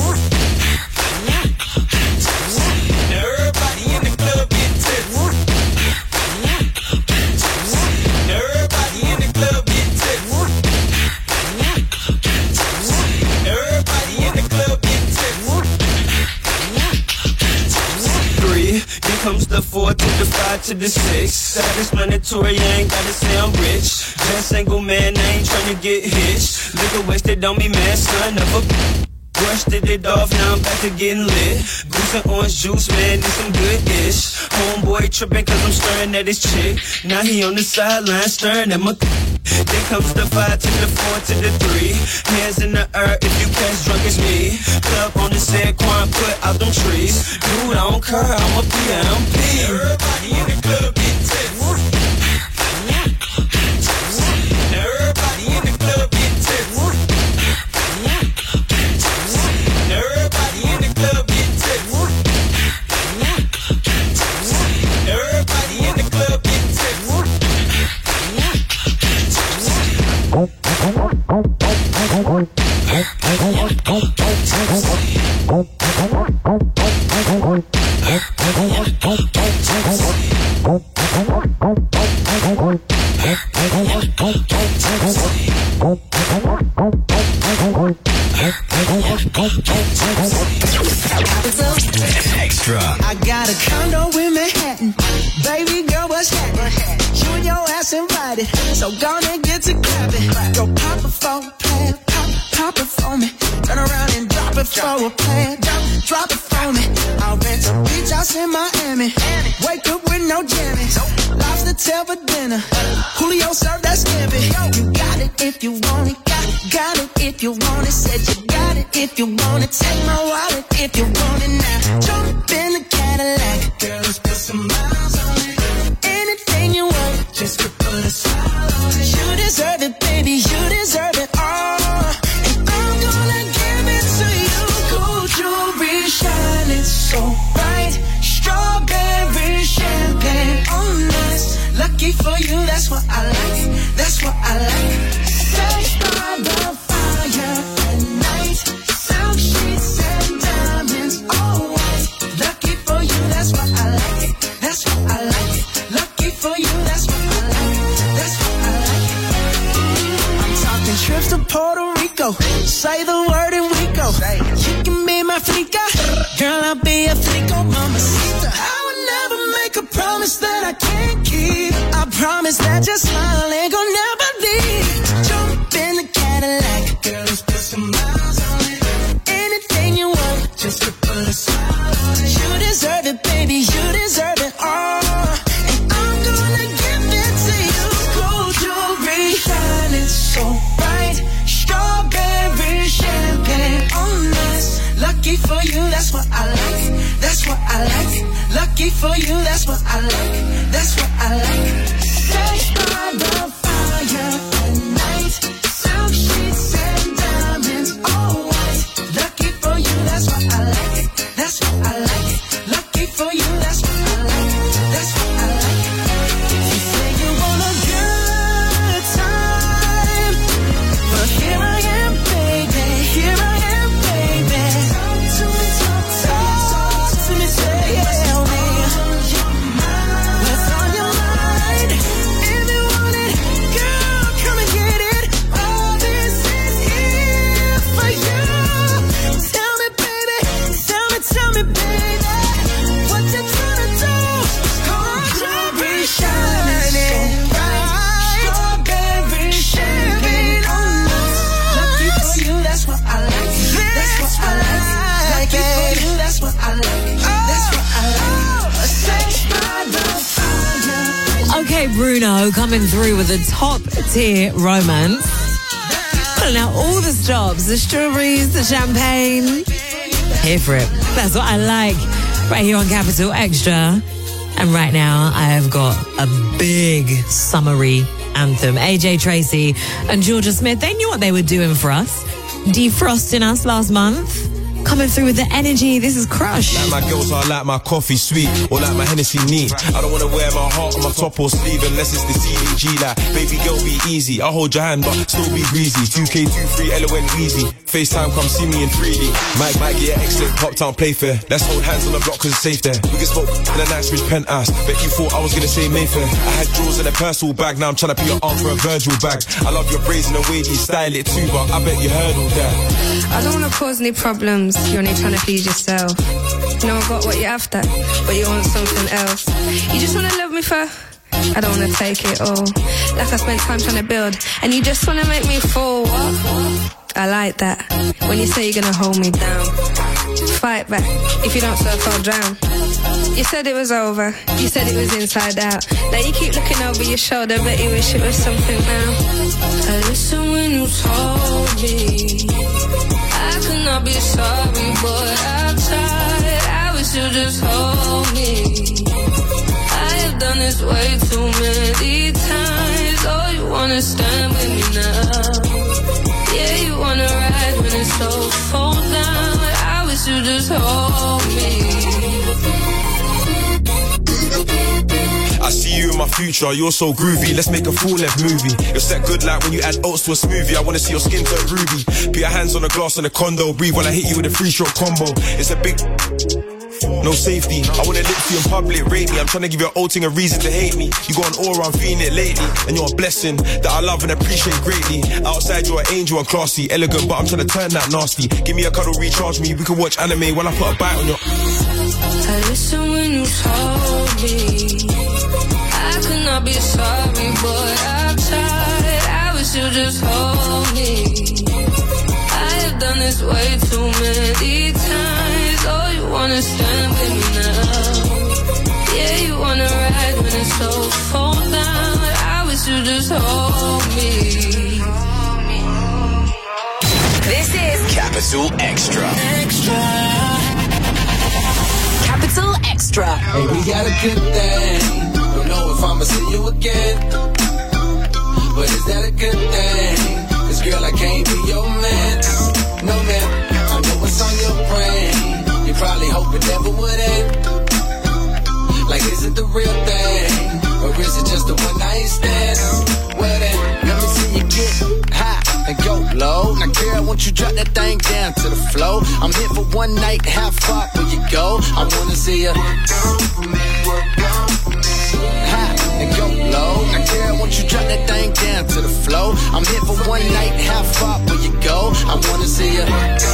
Everybody in the club get tips. Everybody in the club get tips. Everybody in the club get tips. Three, then comes the four to the five to the six. Self-explanatory, I ain't gotta say I'm rich. Just single man, I ain't tryna get hitched. Liquor wasted on me, man, son of a brushed it off, now I'm back to getting lit. Goose and orange juice, man, it's some good-ish. Homeboy tripping cause I'm staring at his chick. Now he on the sideline staring at my Then comes the five to the four to the three. Hands in the air if you catch drunk as me. Club on the San Juan, put out them trees. Dude, I don't care, I'm a P M P. Everybody in the club get tips. Everybody in the club get tips. Everybody in the club get tips. Everybody in the club get tips. Extra. I got a condo in Manhattan. Baby girl, what's happening? You and your ass invited, so gonna get to clapping. Go pop it for a plan, pop, pop it for me. Turn around and drop it for a plan, drop, drop it for me. I'll rent a beach house in Miami. Wake up with no jammies. Lobster tail for dinner. Julio served that scampi. You got it if you want it, got it, got it if you want it. Said you got it if you want it. Take my wallet if you want it now. Jump in the Cadillac, girl, let's put some miles on it. Anything you want, just to put a smile on it. You deserve it, baby, you deserve it all. And I'm gonna give it to you. Gold jewelry shining so bright. Strawberry champagne on us. Lucky for you, that's what I like. That's what I like. Sex by the fire at night. Silk sheets and diamonds, all white. Lucky for you, that's what I like. That's what I like. Lucky for you, that's what I like. That's what I like. I'm talking trips to Puerto Rico. Say the word and we go. You can be my flica. Girl, I'll be a flico, mamacita. I would never make a promise that I can't keep. I promise that your smile ain't gonna never leave. Jump in the Cadillac. Girl, let's put some miles on it. Anything you want, just to put a smile on it. You deserve it, baby, you deserve it all. And I'm gonna give it to you. Gold jewelry shining so bright. Strawberry champagne on us. Lucky for you, that's what I like. That's what I like. Lucky for you, that's what I like. That's what I like. Sex by the fire at night. Silk sheets and diamonds, all white. Lucky for you, that's what I like. That's what I like. Lucky for you, that's what I like. That's what I like. You say you want a good time, but here I am, baby. Here I am, baby. Talk to me, talk to me, talk to me, tell me what's on your mind. If you want it, Bruno coming through with a top tier romance. Pulling out all the stops, the strawberries, the champagne. Here for it. That's what I like. Right here on Capital Extra. And right now, I have got a big summery anthem. A J Tracy and Georgia Smith, they knew what they were doing for us. Defrosting us last month. Coming through with the energy. This is Crush. Like my girls, I like my coffee sweet, or like my Hennessy neat. I don't wanna wear my heart on my top or sleeve unless it's the C D G. Like, baby girl, be easy. I'll hold your hand, but still be greasy. two K two three L O N Weezy. FaceTime, come see me in three D. Mike, Mike, yeah, excellent. Pop town play fair. Let's hold hands on the block cause it's safe there. We can smoke in a nice rich penthouse. Bet you thought I was gonna say Mayfair. I had drawers in a personal bag. Now I'm trying to put your arm for a Virgil bag. I love your braids and the way you style it too, but I bet you heard all that. I don't wanna cause any problems. You're only trying to please yourself. You know I got what you're after, but you want something else. You just wanna love me for, I don't wanna take it all. Like I spent time trying to build, and you just wanna make me fall. What? I like that. When you say you're gonna hold me down. Fight back. If you don't surf, I'll drown. You said it was over. You said it was inside out. Now you keep looking over your shoulder, but you wish it was something now. I listen when you told me I could not be sorry, but I've tried. I wish you just hold me. I have done this way too many times. Oh, you wanna stand with me now? Yeah, you wanna ride when it's so cold down. I wish you just hold me. I see you in my future, you're so groovy. Let's make a full-length movie. You're set good like when you add oats to a smoothie. I wanna see your skin turn ruby. Put your hands on the glass in the condo. Breathe while I hit you with a three-shot combo. It's a big... no safety. I wanna lick to you in public, rate me. I'm trying to give your old thing a reason to hate me. You got an aura, I'm feeling it lately. And you're a blessing that I love and appreciate greatly. Outside you're an angel and classy, elegant, but I'm trying to turn that nasty. Give me a cuddle, recharge me. We can watch anime when I put a bite on your... I listen when you told me I could not be sorry, but I've tried. I wish you just hold me. I have done this way too many times. Oh, you wanna stand with me now? Yeah, you wanna ride when it's so cold down. I wish you just hold me. This is Capital Extra. Extra. Capital Extra. Hey, we got a good thing. Don't know if I'ma see you again, but is that a good thing? Cause girl, I can't be your man. No man, I know what's on your brain. You probably hope it never would end. Like, is it the real thing? Or is it just a one night stand? Well then, let me see you get high and go low. Now girl, won't you drop that thing down to the floor? I'm here for one night, how far will you go? I wanna see you high and go low. Now girl, won't you drop that thing down to the floor? I'm here for one night, how far will you go? I wanna see you.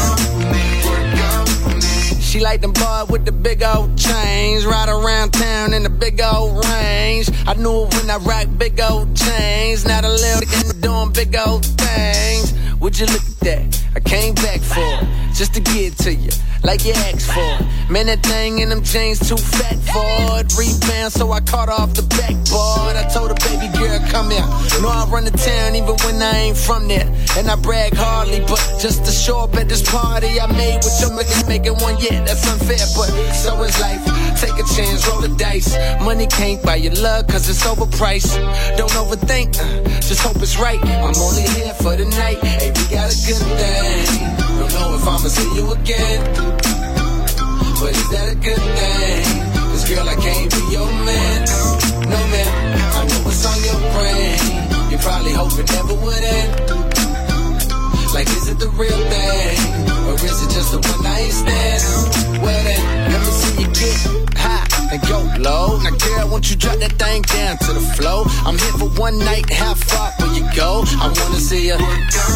She like them boys with the big old chains, ride around town in the big old range. I knew it when I rock big old chains. Now the little nigga doing big old things. Would you look at that? I came back for it, just to get to you, like you asked for it. Man, that thing in them jeans too fat for it. Rebound, so I caught off the backboard. I told her, baby girl, come here. Know I run the town even when I ain't from there. And I brag hardly, but just to show up at this party I made with your niggas making one, yeah, that's unfair, but so is life. Take a chance, roll the dice. Money can't buy your love, cause it's overpriced. Don't overthink, uh, just hope it's right. I'm only here for the night. Hey, we got a good thing. Don't know if I'ma see you again, but is that a good thing? Cause girl, I can't be your man. No man, I know what's on your brain. You probably hope it never would end. Like, is it the real thing? Or is it just a one night stand? Well then, let me see you get high and go low. Now girl, won't you drop that thing down to the floor? I'm here for one night, how far will you go? I wanna see you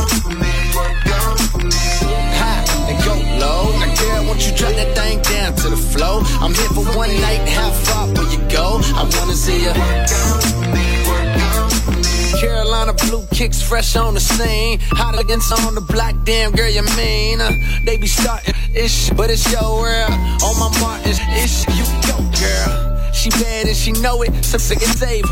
high and go low. Now girl, won't you drop that thing down to the floor? I'm here for one night, how far will you go? I wanna see you. Carolina blue kicks fresh on the scene. Hot against on the block, damn girl, you mean uh, they be starting ish, but it's your world. On my mark is ish, you go girl. She bad and she know it, so sick and save her.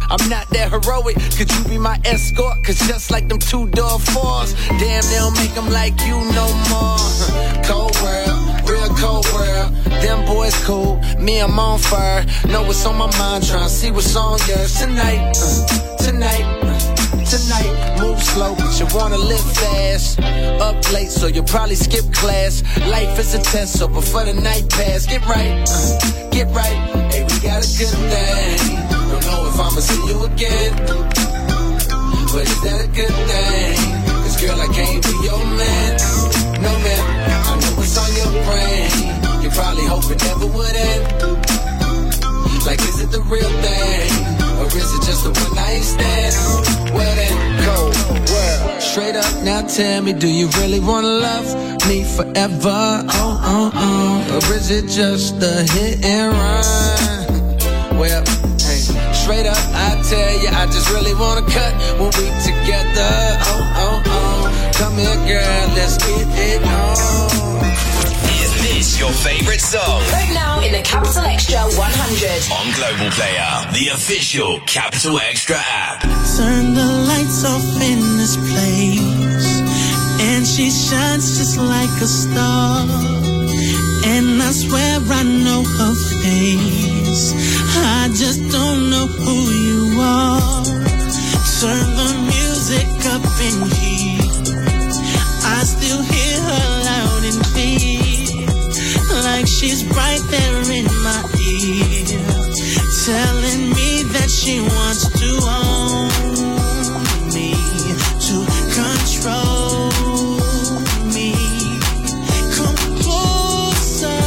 I'm not that heroic. Could you be my escort? Cause just like them two-door fours, damn, they don't make them like you no more. Cold world, real cold world. Them boys cool, me, I'm on fire. Know what's on my mind, tryna see what's on yours. Tonight, uh, tonight, uh, tonight. Move slow, but you wanna live fast. Up late, so you'll probably skip class. Life is a test, so before the night pass, get right, uh, get right. Hey, we got a good thing. Don't know if I'ma see you again, but is that a good thing? Cause girl, I can't be your man. No man, I know what's on your brain. You probably hope it never would end. Like, is it the real thing? Or is it just a one night stand? Well then, cold world. Straight up, now tell me, do you really wanna love me forever? Oh, oh, oh. Or is it just a hit and run? Well, hey, straight up, I tell you, I just really wanna cut when we together. Oh, oh, oh. Come here, girl, let's get it on. Is this your favorite song? Right now in the Capital Extra one hundred. On Global Player, the official Capital Extra app. Turn the lights off in this place, and she shines just like a star. And I swear I know her face, I just don't know who you are. Turn the music up in here, I still hear her loud and clear, like she's right there in my ear, telling me that she wants to own me, to control me. Come closer,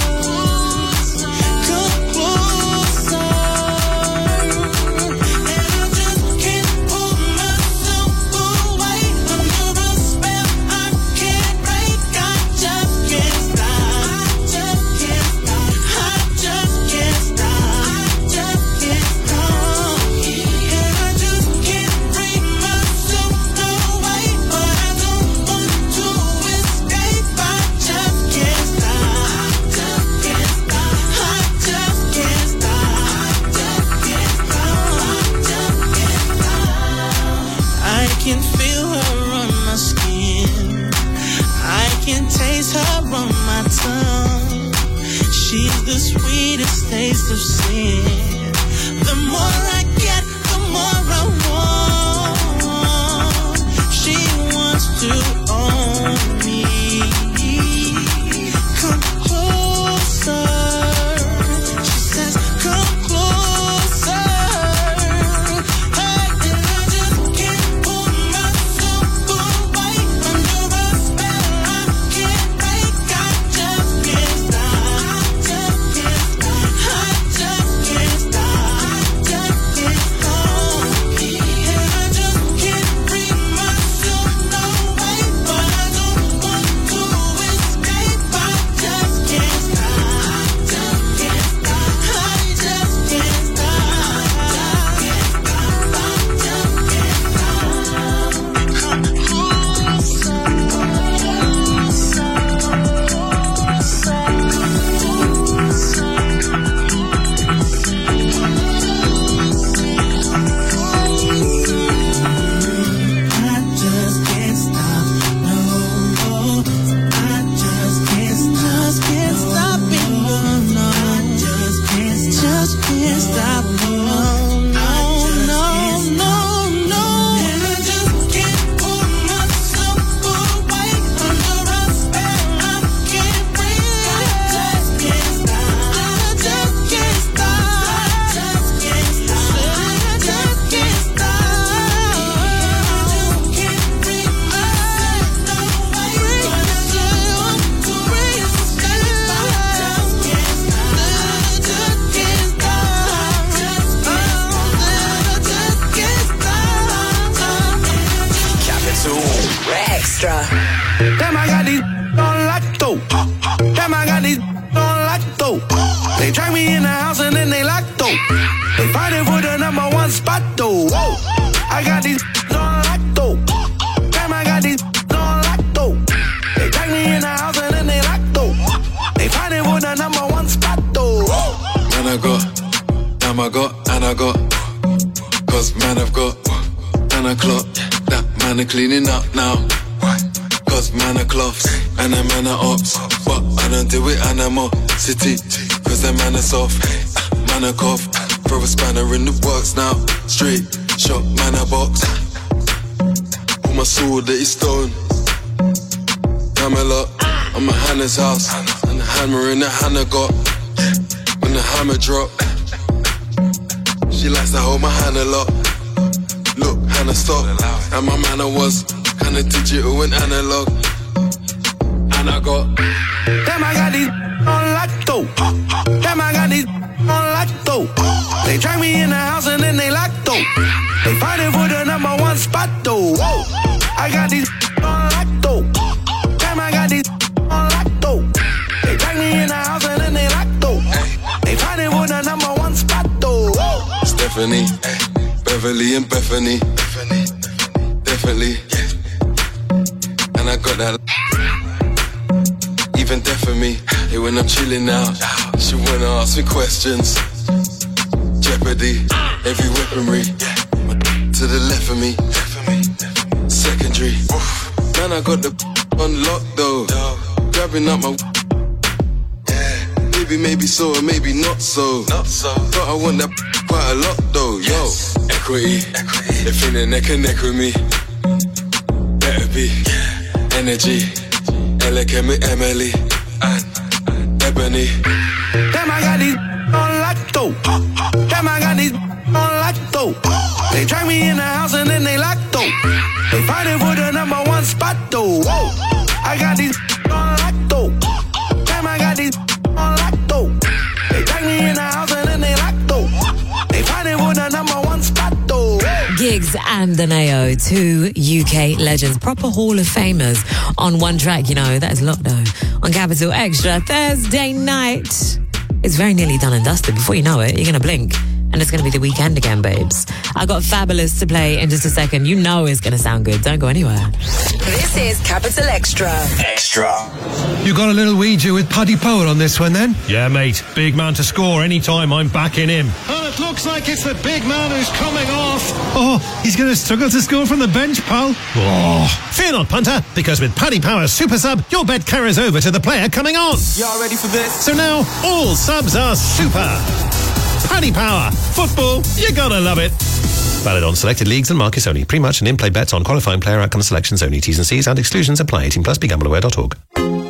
come closer, and I just can't pull myself away under a spell I can't break. I just can't stop, I just can't stop, I just can't stop, I just can't stop, and I just can't bring myself away, but I don't want to escape. I just can't stop, I just can't stop, I just can't stop, I just can't stop, I just can't stop. I can feel her on my skin, I can taste her on my tongue. She's the sweetest taste of sin. The more I get, the more I want. She wants to own me. Come closer, she says, come closer. Hey, and I just can't pull myself away under a spell I can't break. I just can't stop, I just can't stop, I just can't stop, I just can't stop, and I just can't bring myself away, but I don't want to escape. I just can't stop, I just can't stop, I just can't stop, I just can't stop, I just can't stop. Come closer, I just can't stop, no, no. I just can't stop, just can't stop it, no, no. I just can't, just can't stop, no, no, no, no, no. And I just can't pull myself away under a spell I can't break. I just can't stop, I just can't stop, I just can't stop, I just can't stop. I can't bring myself away, but I just want to escape. I just can't stop, I just can't stop, I just can't stop. Capital Extra. Damn, I got these on lotto. Damn, I got these on lotto. They track me in the house and then they locked up. They fighting for the number one spot though. Whoa. I got these on lotto. Damn, I got these on lotto. They track me in the house and then they locked up. They fighting for the number one spot though. Whoa. And I got, damn I got, and I got. Cause man are cloths and a man are ops. But I don't do it animosity. Cause a man are soft, man are cough. Throw a spanner in the works now. Straight shot, man a box. Put my sword that is stone. Camelot, I'm a Hannah's house. And the hammer in the Hannah got. When the hammer drop, she likes to hold my hand a lot. Look, Hannah stop. And my manner was kinda digital and analog. And I got Damn, I got these on lotto. Damn, I got these on lotto. They drag me in the house and then they lotto. They fighting for the number one spot though. Whoa. I got these on lotto. Damn, I got these on lotto. They drag me in the house and then they lotto. They fighting for the number one spot though. Whoa. Stephanie, Beverly and Bethany. Definitely. And I got that. Even deaf for me. Hey, when I'm chilling out, she wanna ask me questions. Jeopardy, every weaponry. To the left of me. Secondary. Man, I got the on lock though. Grabbing up my. Maybe, maybe so, or maybe not so. Not so. But I want that quite a lot though. Yo, equity. They think they're neck and neck with me. Better be. Energy. Elegant Emily. And Ebony. Damn, I got these on lotto. Damn, I got these on lotto. They drag me in the house and then they lotto. They fighting for the number one spot though. Whoa. I got these on lotto. Damn, I got these on lotto. They drag me in the house and then they lotto. They fighting for the number one spot though. Giggs and Daneo, two U K legends, proper Hall of Famers on one track, you know, that is Lockdo on Capital Extra Thursday night. It's very nearly done and dusted. Before you know it, you're going to blink and it's going to be the weekend again, babes. I got Fabulous to play in just a second. You know it's going to sound good. Don't go anywhere. This is Capital Extra. Extra. You got a little wager with Paddy Power on this one then? Yeah, mate. Big man to score anytime. I'm backing him. And it looks like it's the big man who's coming off. Oh, he's going to struggle to score from the bench, pal. Oh, fear not, punter, because with Paddy Power's super sub, your bet carries over to the player coming on. Y'all ready for this? So now, all subs are super. Paddy Power. Football, you gotta love it. Valid on selected leagues and markets only. Pre-match and in-play bets on qualifying player outcome selections only. T's and C's and exclusions apply. eighteen plus, be gamble aware dot org.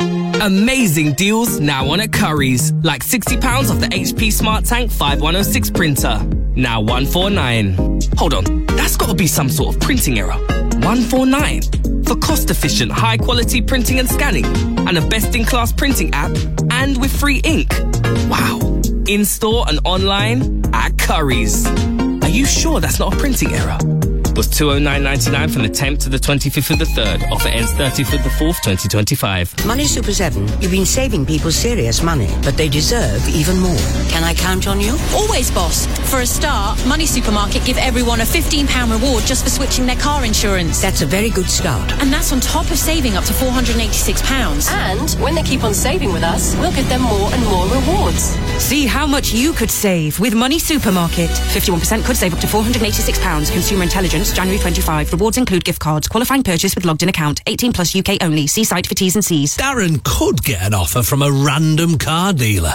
Amazing deals now on at Currys. Like sixty pounds off the H P Smart Tank five one oh six printer. Now one forty-nine. Hold on, that's got to be some sort of printing error. one forty-nine. For cost-efficient, high-quality printing and scanning. And a best-in-class printing app. And with free ink. Wow. In-store and online at Currys. Are you sure that's not a printing error? Was two oh nine ninety-nine from the tenth to the twenty-fifth of the third. Offer ends thirtieth of the fourth, twenty twenty-five. Money Super seven, you've been saving people serious money, but they deserve even more. Can I count on you? Always, boss. For a start, Money Supermarket give everyone a fifteen pounds reward just for switching their car insurance. That's a very good start. And that's on top of saving up to four hundred eighty-six pounds. And when they keep on saving with us, we'll give them more and more rewards. See how much you could save with Money Supermarket. fifty-one percent could save up to four hundred eighty-six pounds. Consumer Intelligence, January twenty-fifth. Rewards include gift cards. Qualifying purchase with logged in account. eighteen plus U K only. See site for T's and C's. Darren could get an offer from a random car dealer.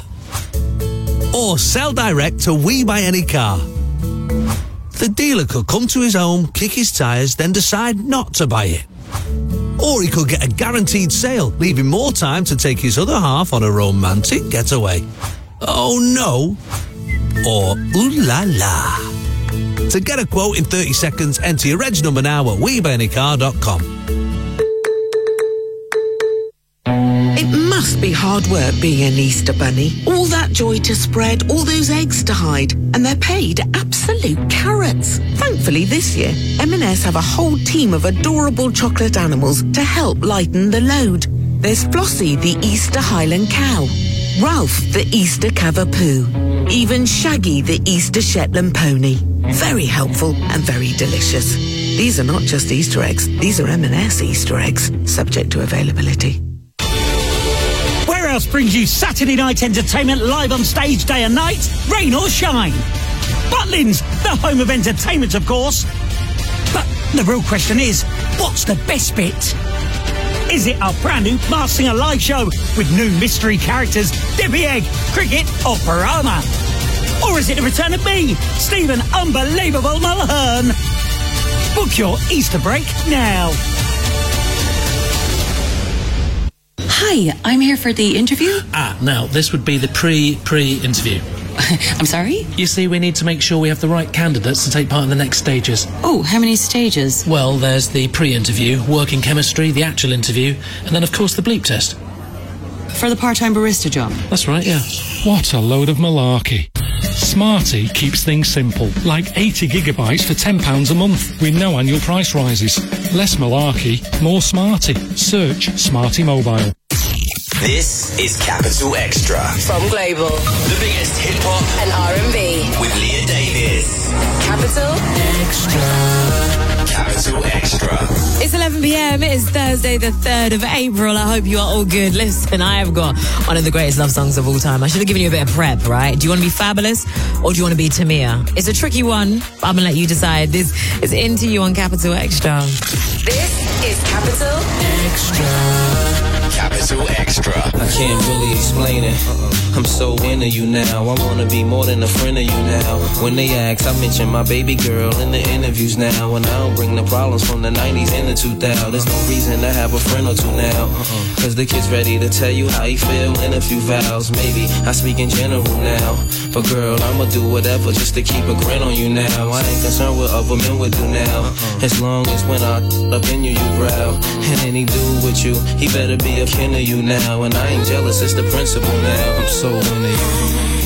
Or sell direct to We Buy Any Car. The dealer could come to his home, kick his tyres, then decide not to buy it. Or he could get a guaranteed sale, leaving more time to take his other half on a romantic getaway. Oh no. Or ooh la la. To get a quote in thirty seconds, enter your reg number now at we buy any car dot com. It must be hard work being an Easter bunny. All that joy to spread, all those eggs to hide, and they're paid absolute carrots. Thankfully this year, M and S have a whole team of adorable chocolate animals to help lighten the load. There's Flossie, the Easter Highland cow, Ralph, the Easter Cavapoo, even Shaggy, the Easter Shetland pony. Very helpful and very delicious. These are not just Easter eggs, these are M and S Easter eggs, subject to availability. Warehouse brings you Saturday night entertainment live on stage day and night, rain or shine. Butlins, the home of entertainment, of course. But the real question is, what's the best bit? Is it our brand new Masked Singer live show with new mystery characters, Dippy Egg, Cricket or Piranha? Or is it the return of me, Stephen Unbelievable Mulhern? Book your Easter break now. Hi, I'm here for the interview. Ah, now, this would be the pre-pre-interview. I'm sorry? You see, we need to make sure we have the right candidates to take part in the next stages. Oh, how many stages? Well, there's the pre-interview, working chemistry, the actual interview, and then, of course, the bleep test. For the part-time barista job? That's right, yeah. What a load of malarkey. Smarty keeps things simple, like eighty gigabytes for ten pounds a month, with no annual price rises. Less malarkey, more Smarty. Search Smarty Mobile. This is Capital Extra. From Global. The biggest hip hop and R and B. With Leah Davis. Capital Extra. Capital Extra. It's eleven p.m. It is Thursday, the third of April. I hope you are all good. Listen, I have got one of the greatest love songs of all time. I should have given you a bit of prep, right? Do you want to be fabulous or do you want to be Tamia? It's a tricky one, but I'm going to let you decide. This is Into You on Capital Extra. This is Capital Extra. Capital Extra. I can't really explain it. I'm so into you now. I wanna be more than a friend of you now. When they ask, I mention my baby girl in the interviews now. And I don't bring the problems from the nineties and the two thousands. There's no reason to have a friend or two now. Cause the kid's ready to tell you how he feel in a few vows. Maybe I speak in general now. But girl, I'ma do whatever just to keep a grin on you now. I ain't concerned what other men would do now. As long as when I up in you, you growl. And any dude with you, he better be a kin of you now. And I ain't jealous, it's the principle now. I'm so into you.